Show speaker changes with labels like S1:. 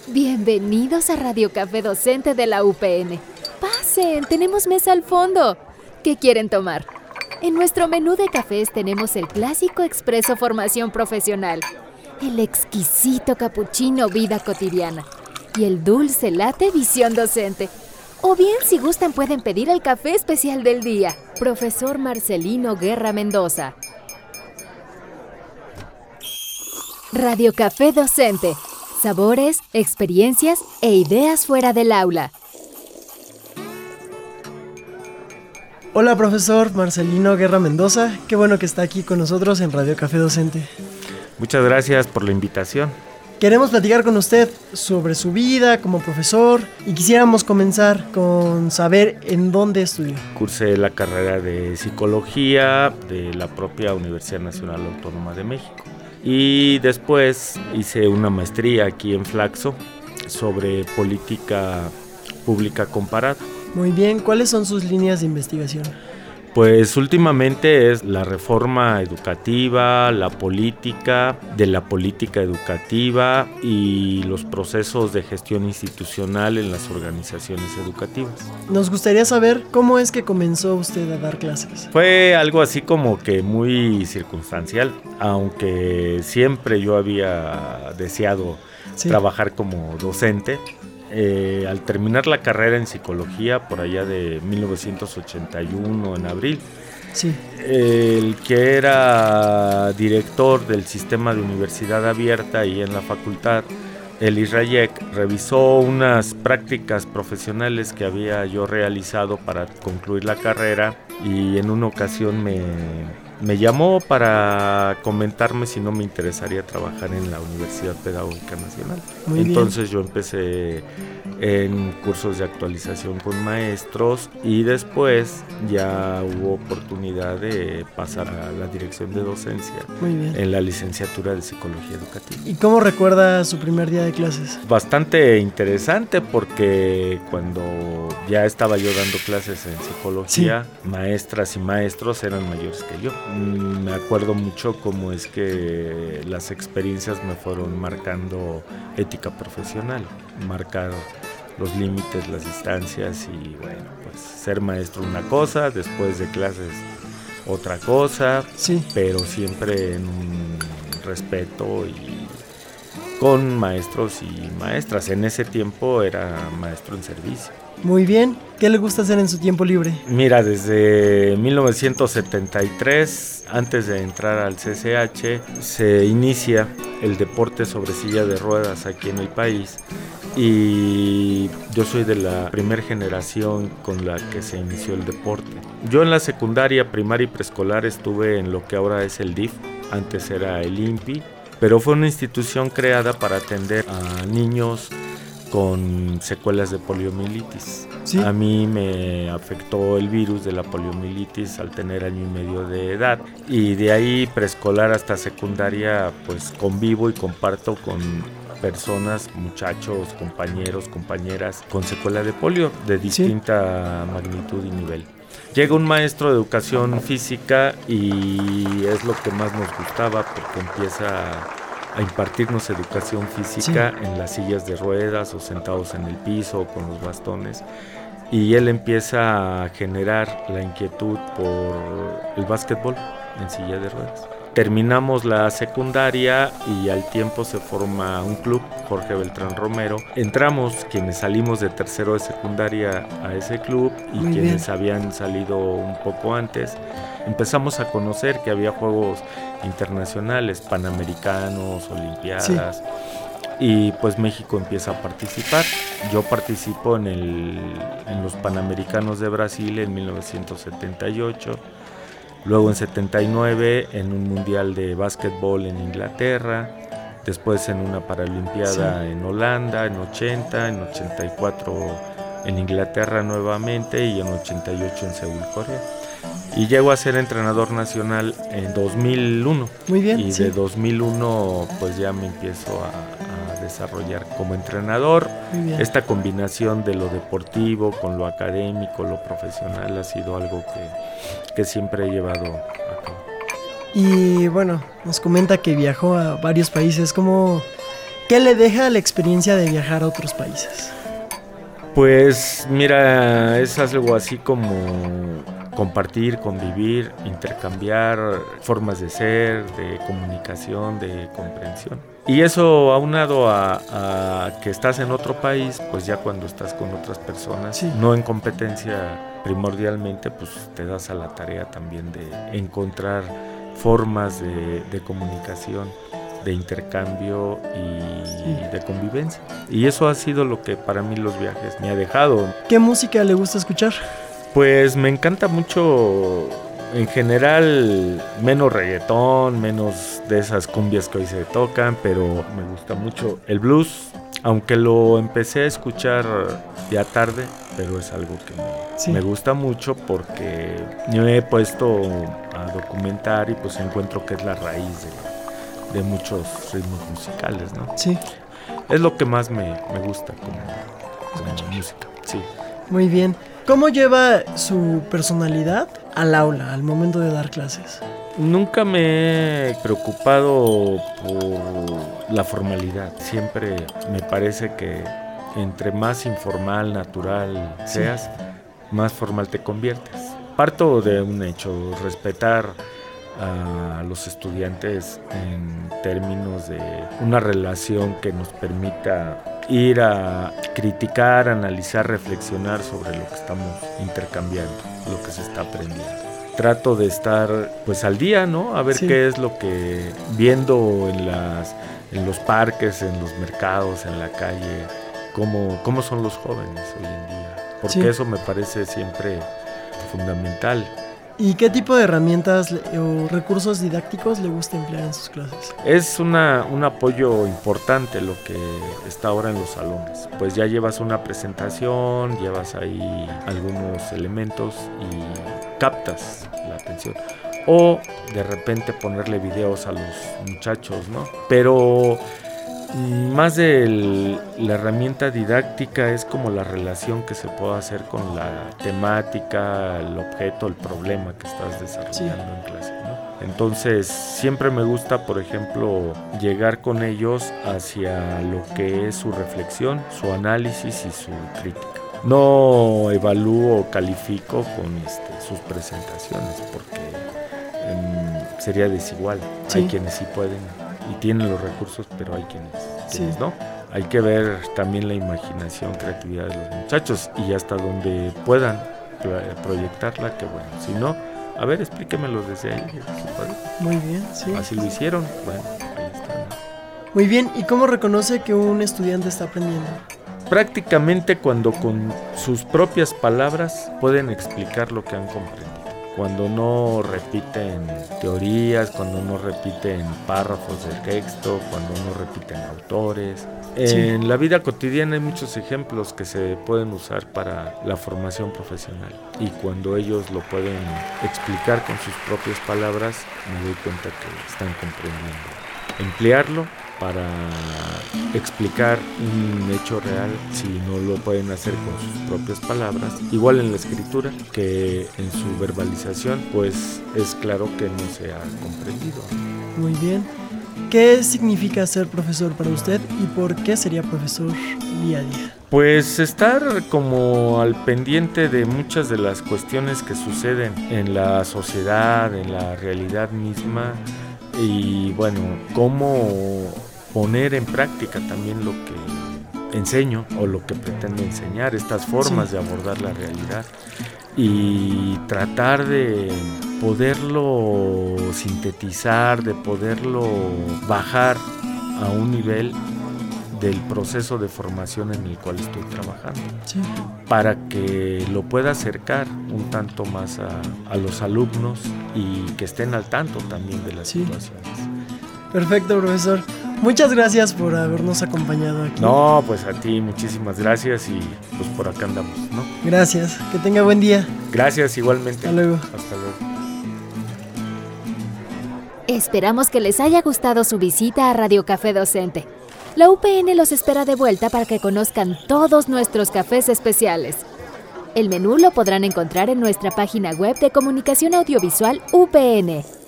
S1: Bienvenidos a Radio Café Docente de la UPN. Pasen, tenemos mesa al fondo. ¿Qué quieren tomar? En nuestro menú de cafés tenemos el clásico expreso formación profesional, el exquisito capuchino vida cotidiana y el dulce latte visión docente. O bien, si gustan, pueden pedir el café especial del día. Profesor Marcelino Guerra Mendoza. Radio Café Docente. Sabores, experiencias e ideas fuera del aula.
S2: Hola, profesor Marcelino Guerra Mendoza. Qué bueno que está aquí con nosotros en Radio Café Docente.
S3: Muchas gracias por la invitación.
S2: Queremos platicar con usted sobre su vida como profesor y quisiéramos comenzar con saber en dónde estudió.
S3: Cursé la carrera de Psicología de la propia Universidad Nacional Autónoma de México. Y después hice una maestría aquí en Flaxo sobre política pública comparada.
S2: Muy bien, ¿cuáles son sus líneas de investigación?
S3: Pues últimamente es la reforma educativa, la política de la política educativa y los procesos de gestión institucional en las organizaciones educativas.
S2: Nos gustaría saber cómo es que comenzó usted a dar clases.
S3: Fue algo así como que muy circunstancial, aunque siempre yo había deseado trabajar como docente. Al terminar la carrera en psicología, por allá de 1981, en abril, el que era director del sistema de universidad abierta y en la facultad, el Israyek, revisó unas prácticas profesionales que había yo realizado para concluir la carrera y en una ocasión me llamó para comentarme si no me interesaría trabajar en la Universidad Pedagógica Nacional. Entonces yo empecé en cursos de actualización con maestros y después ya hubo oportunidad de pasar a la dirección de docencia en la licenciatura de Psicología Educativa.
S2: ¿Y cómo recuerda su primer día de clases?
S3: Bastante interesante porque cuando ya estaba yo dando clases en psicología, maestras y maestros eran mayores que yo. Me acuerdo mucho cómo es que las experiencias me fueron marcando ética profesional, marcar los límites, las distancias y bueno, pues ser maestro una cosa, después de clases otra cosa, pero siempre en un respeto y con maestros y maestras. En ese tiempo era maestro en servicio.
S2: Muy bien. ¿Qué le gusta hacer en su tiempo libre?
S3: Mira, desde 1973, antes de entrar al CCH, se inicia el deporte sobre silla de ruedas aquí en el país y yo soy de la primera generación con la que se inició el deporte. Yo en la secundaria, primaria y preescolar estuve en lo que ahora es el DIF, antes era el INPI, pero fue una institución creada para atender a niños con secuelas de poliomielitis. A mí me afectó el virus de la poliomielitis al tener 1 año y medio de edad y de ahí preescolar hasta secundaria pues convivo y comparto con personas, muchachos, compañeros, compañeras con secuela de polio de distinta magnitud y nivel. Llega un maestro de educación física y es lo que más nos gustaba porque empieza a impartirnos educación física en las sillas de ruedas o sentados en el piso o con los bastones. Y él empieza a generar la inquietud por el básquetbol en silla de ruedas. Terminamos la secundaria y al tiempo se forma un club, Jorge Beltrán Romero. Entramos quienes salimos de tercero de secundaria a ese club y quienes habían salido un poco antes. Empezamos a conocer que había juegos internacionales, panamericanos, olimpiadas. Y pues México empieza a participar. Yo participo en los Panamericanos de Brasil en 1978. Luego en 79 en un mundial de básquetbol en Inglaterra, después en una paralimpiada en Holanda, en 80, en 84 en Inglaterra nuevamente y en 88 en Seúl, Corea. Y llego a ser entrenador nacional en 2001.
S2: Muy bien.
S3: Y de 2001 pues ya me empiezo a desarrollar como entrenador. Esta combinación de lo deportivo con lo académico, lo profesional ha sido algo que siempre he llevado a cabo.
S2: Y bueno, nos comenta que viajó a varios países. ¿Cómo ¿Qué le deja la experiencia de viajar a otros países?
S3: Pues mira, es algo así como compartir, convivir, intercambiar formas de ser, de comunicación, de comprensión. Y eso aunado a que estás en otro país, pues ya cuando estás con otras personas,
S2: sí,
S3: no en competencia primordialmente, pues te das a la tarea también de encontrar formas de comunicación, de intercambio y de convivencia. Y eso ha sido lo que para mí los viajes me ha dejado.
S2: ¿Qué música le gusta escuchar?
S3: Pues me encanta mucho, en general, menos reggaetón, menos de esas cumbias que hoy se tocan, pero me gusta mucho el blues, aunque lo empecé a escuchar ya tarde, pero es algo que me gusta mucho porque me he puesto a documentar y pues encuentro que es la raíz de muchos ritmos musicales, ¿no?
S2: Sí.
S3: Es lo que más me gusta como música, sí.
S2: Muy bien. ¿Cómo lleva su personalidad al aula, al momento de dar clases?
S3: Nunca me he preocupado por la formalidad. Siempre me parece que entre más informal, natural seas, más formal te conviertes. Parto de un hecho, respetar a los estudiantes en términos de una relación que nos permita ir a criticar, analizar, reflexionar sobre lo que estamos intercambiando, lo que se está aprendiendo. Trato de estar pues al día, ¿no? A ver qué es lo que viendo en los parques, en los mercados, en la calle, cómo son los jóvenes hoy en día, porque eso me parece siempre fundamental.
S2: ¿Y qué tipo de herramientas o recursos didácticos le gusta emplear en sus clases?
S3: Es un apoyo importante lo que está ahora en los salones. Pues ya llevas una presentación, llevas ahí algunos elementos y captas la atención. O de repente ponerle videos a los muchachos, ¿no? Pero más de la herramienta didáctica es como la relación que se puede hacer con la temática, el objeto, el problema que estás desarrollando en clase, ¿no? Entonces siempre me gusta, por ejemplo, llegar con ellos hacia lo que es su reflexión, su análisis y su crítica. No evalúo o califico con sus presentaciones porque sería desigual. Hay quienes sí pueden y tienen los recursos, pero hay quienes no. Hay que ver también la imaginación, creatividad de los muchachos y hasta donde puedan proyectarla, que bueno. Si no, a ver, explíquemelo desde ahí.
S2: Muy bien, sí.
S3: Así lo hicieron, bueno, ahí está.
S2: Muy bien, ¿y cómo reconoce que un estudiante está aprendiendo?
S3: Prácticamente cuando con sus propias palabras pueden explicar lo que han comprendido. Cuando no repiten teorías, cuando no repiten párrafos del texto, cuando no repiten autores. En la vida cotidiana hay muchos ejemplos que se pueden usar para la formación profesional. Y cuando ellos lo pueden explicar con sus propias palabras, me doy cuenta que están comprendiendo. Emplearlo para explicar un hecho real, si no lo pueden hacer con sus propias palabras, igual en la escritura que en su verbalización, pues es claro que no se ha comprendido.
S2: Muy bien. ¿Qué significa ser profesor para usted y por qué sería profesor día a día?
S3: Pues estar como al pendiente de muchas de las cuestiones que suceden en la sociedad, en la realidad misma, y bueno, cómo poner en práctica también lo que enseño o lo que pretendo enseñar, estas formas de abordar la realidad y tratar de poderlo sintetizar, de poderlo bajar a un nivel del proceso de formación en el cual estoy trabajando, para que lo pueda acercar un tanto más a los alumnos y que estén al tanto también de las situaciones.
S2: Perfecto, profesor. Muchas gracias por habernos acompañado aquí.
S3: No, pues a ti muchísimas gracias y pues por acá andamos, ¿no?
S2: Gracias, que tenga buen día.
S3: Gracias igualmente.
S2: Hasta luego.
S3: Hasta luego.
S1: Esperamos que les haya gustado su visita a Radio Café Docente. La UPN los espera de vuelta para que conozcan todos nuestros cafés especiales. El menú lo podrán encontrar en nuestra página web de comunicación audiovisual UPN.